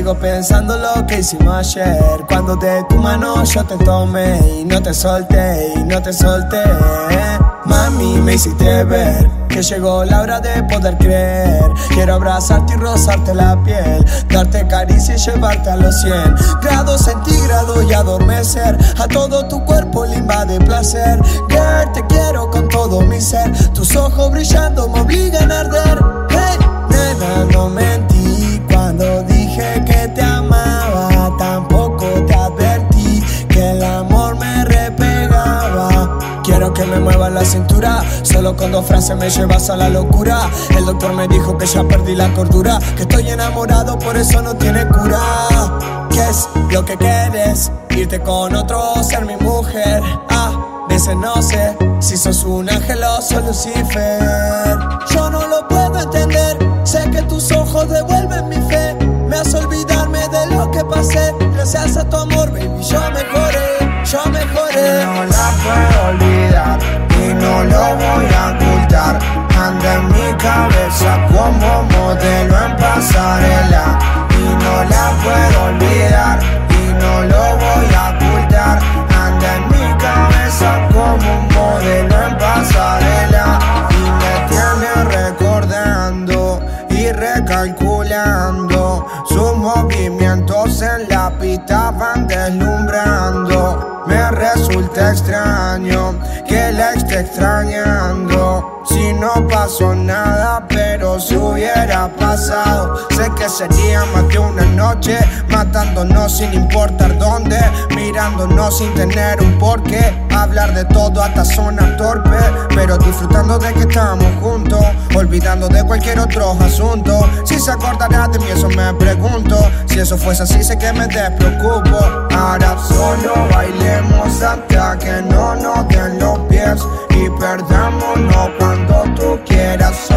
sigo pensando lo que hicimos ayer, cuando de tu mano yo te tomé y no te solté, y no te solté. Mami, me hiciste ver que llegó la hora de poder creer. Quiero abrazarte y rozarte la piel, darte caricia y llevarte a los 100 grados centígrados y adormecer. A todo tu cuerpo le invade placer. Girl, te quiero con todo mi ser. Tus ojos brillando me obligan a arder. Hey, nena, no mentí cuando dije que te amaba. Tampoco te advertí que el amor me repegaba. Quiero que me muevas la cintura, solo con 2 frases me llevas a la locura. El doctor me dijo que ya perdí la cordura, que estoy enamorado, por eso no tiene cura. ¿Qué es lo que quieres? Irte con otro, ser mi mujer. Veces no sé si sos un ángel o sos Lucifer. Yo no lo puedo entender, sé que tus ojos devuelven mi fe. Me hace olvidarme de lo que pasé. Gracias a tu amor, baby, yo mejoré, yo mejoré. No la puedo olvidar y no lo voy a ocultar. Anda en mi cabeza como modelo en pasarela. Y no la puedo olvidar y no lo voy a ocultar. Anda en mi cabeza como un modelo en pasarela. Y me tiene recordando y recalculando. Sus movimientos en la pista van deslumbrando. Me resulta extraño que la esté extrañando. Si no pasó nada, pero si hubiera pasado, sé que sería más de una noche, matándonos sin importar dónde, mirándonos sin tener un porqué, hablar de todo hasta sonar torpe, pero disfrutando de que estamos juntos, olvidando de cualquier otro asunto. Si se acordará de mí, eso me pregunto. Si eso fuese así, sé que me despreocupo. Ahora solo bailemos hasta que no nos den los pies y perdámonos cuando tú quieras.